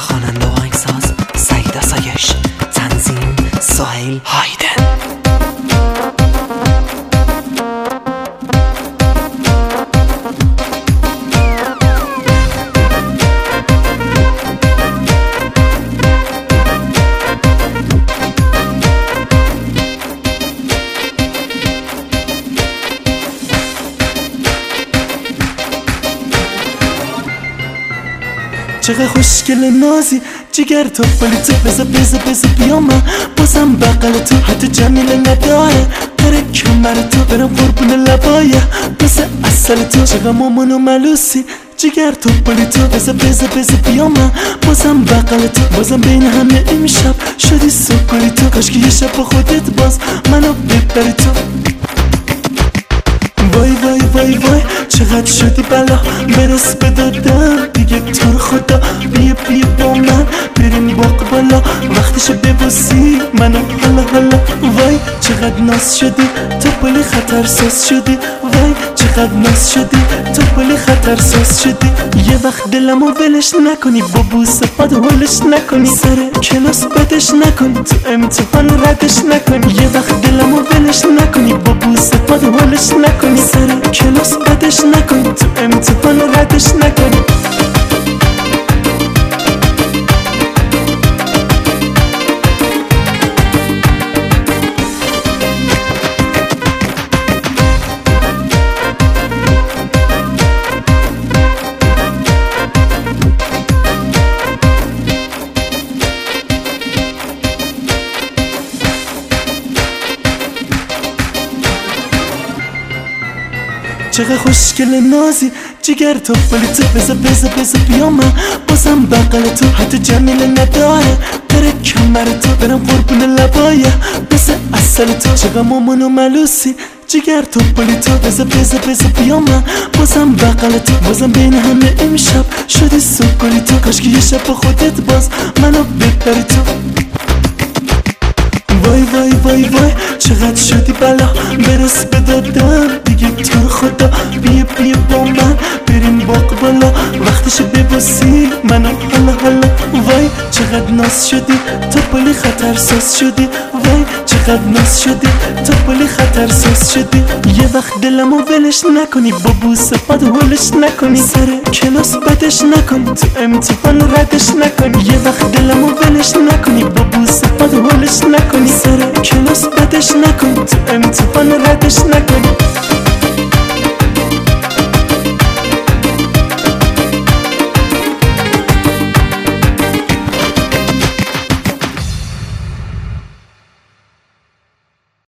خواننده و آهنگساز سعید آسایش، تنظیم سهیل هایدن. چقدر خوشگل نازی جگر تو پلی تو بزا بیا من بازم بغل تو حتی جمیله نداره داره کمر تو برم قربون لبایه مثل اصل تو چقدر مامان و ملوسی جگر تو پلی تو بزا بیا من بازم بغل تو بازم بین همه امشب شدی سکری تو کاش که یه شب با خودت باز منو ببری تو وای وای وای وای چقدر شدی بلا برس به دادم دیگه تو رو خدا بیا با من بریم باق بالا وقتش ببوسی منو حالا وای چقدر ناز شدی تو پلی خطر ساز شدی وای چقدر ناز شدی تو پلی خطر ساز شدی یه وقت دلمو ولش نکنی با بوسه پاد هولش نکنی سر کلاس بدش نکنی تو امتحان ردش نکنی یه وقت دلمو ولش نکنی با بوسه پاد هولش نکنی سر کلاس بدش نکنی تو امتحان ردش نکنی چقدر خوشگل نازی جگر تو پلی تو بزا بیا من بازم بغل تو حتی جمیله نداره داره کمر تو برم قربون لبایه مثل اصل تو چقدر مامان و ملوسی جگر تو پلی تو بزا بیا من بازم بغل تو بازم بین همه امشب شدی سکری تو کاش که یه شب با خودت باز منو ببری تو وای وای وای وای چقدر شدی بلا برس به دادم دیگه تو رو خدا بیا با من بریم باق بالا وقتش ببوسی منو حالا وای چقدر ناز شدی تو پلی خطر ساز شدی وای چقدر ناز شدی تو پلی خطر ساز شدی یه وقت دلمو ولش نکنی با بوسه پاد هولش نکنی سر کلاس بدش نکنی تو امتحان ردش نکنی یه وقت دلمو ولش نکنی با بوسه پاد هولش نکنی سر کلاس بدش نکنی تو امتحان ردش نکنی